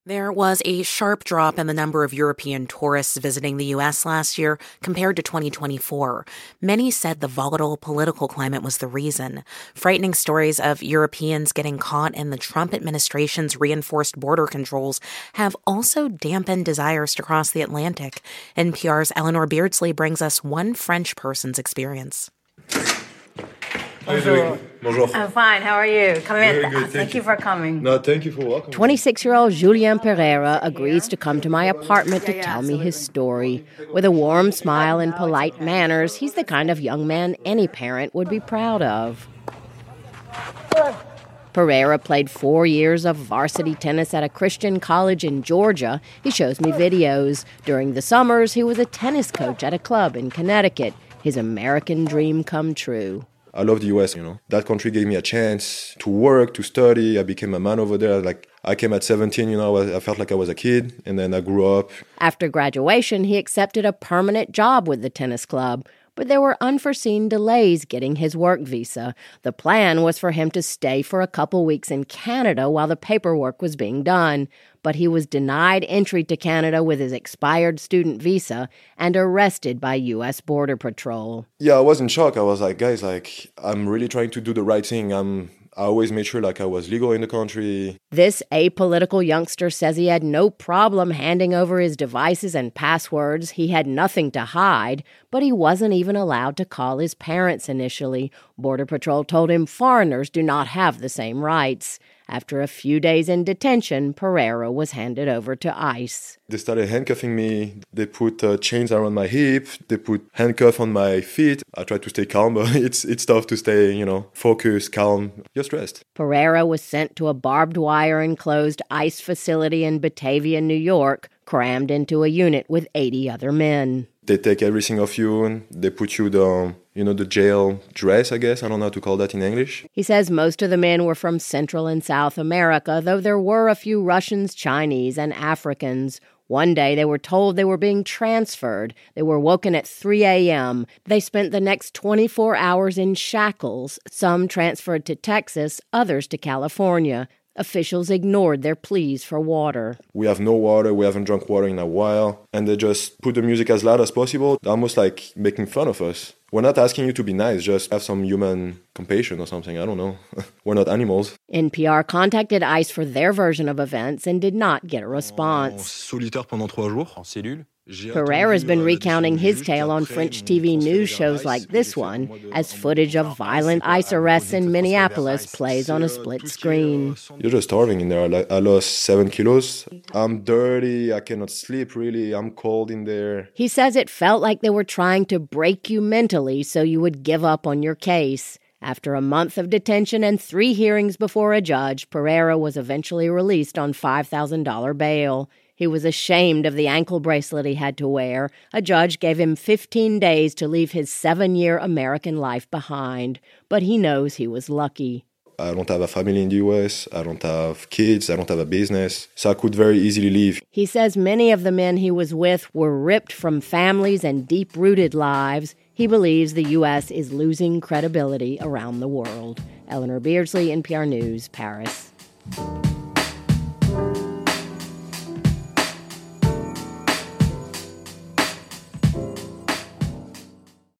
There was a sharp drop in the number of European tourists visiting the U.S. last year compared to 2024. Many said the volatile political climate was the reason. Frightening stories of Europeans getting caught in the Trump administration's reinforced border controls have also dampened desires to cross the Atlantic. NPR's Eleanor Beardsley brings us one French person's experience. How are you doing? Bonjour. I'm fine. How are you? Come in. Very good. Thank you for coming. No, thank you for welcoming. 26-year-old Julien Pereira agrees to come to my apartment to tell me his story. With a warm smile and polite manners, he's the kind of young man any parent would be proud of. Pereira played 4 years of varsity tennis at a Christian college in Georgia. He shows me videos. During the summers, he was a tennis coach at a club in Connecticut. His American dream come true. I love the US, That country gave me a chance to work, to study. I became a man over there. I came at 17, I felt like I was a kid, and then I grew up. After graduation, he accepted a permanent job with the tennis club. But there were unforeseen delays getting his work visa. The plan was for him to stay for a couple weeks in Canada while the paperwork was being done. But he was denied entry to Canada with his expired student visa and arrested by U.S. Border Patrol. Yeah, I was in shock. I was like, guys, I'm really trying to do the right thing. I always made sure I was legal in the country. This apolitical youngster says he had no problem handing over his devices and passwords. He had nothing to hide, but he wasn't even allowed to call his parents initially. Border Patrol told him foreigners do not have the same rights. After a few days in detention, Pereira was handed over to ICE. They started handcuffing me. They put chains around my hip. They put handcuffs on my feet. I tried to stay calm, but it's tough to stay, focused, calm. You're stressed. Pereira was sent to a barbed wire enclosed ICE facility in Batavia, New York, crammed into a unit with 80 other men. They take everything off you, and they put you the jail dress, I guess. I don't know how to call that in English. He says most of the men were from Central and South America, though there were a few Russians, Chinese, and Africans. One day they were told they were being transferred. They were woken at 3 a.m. They spent the next 24 hours in shackles, some transferred to Texas, others to California. Officials ignored their pleas for water. We have no water, we haven't drunk water in a while, and they just put the music as loud as possible, almost like making fun of us. We're not asking you to be nice, just have some human compassion or something, I don't know. We're not animals. NPR contacted ICE for their version of events and did not get a response. Solitaire pendant 3 jours, en cellule. Pereira's been recounting his tale on French TV news shows like this one, as footage of violent ICE arrests in Minneapolis plays on a split screen. You're just starving in there. I lost 7 kilos. I'm dirty. I cannot sleep, really. I'm cold in there. He says it felt like they were trying to break you mentally so you would give up on your case. After a month of detention and 3 hearings before a judge, Pereira was eventually released on $5,000 bail. He was ashamed of the ankle bracelet he had to wear. A judge gave him 15 days to leave his 7-year American life behind. But he knows he was lucky. I don't have a family in the U.S. I don't have kids. I don't have a business. So I could very easily leave. He says many of the men he was with were ripped from families and deep-rooted lives. He believes the U.S. is losing credibility around the world. Eleanor Beardsley, NPR News, Paris.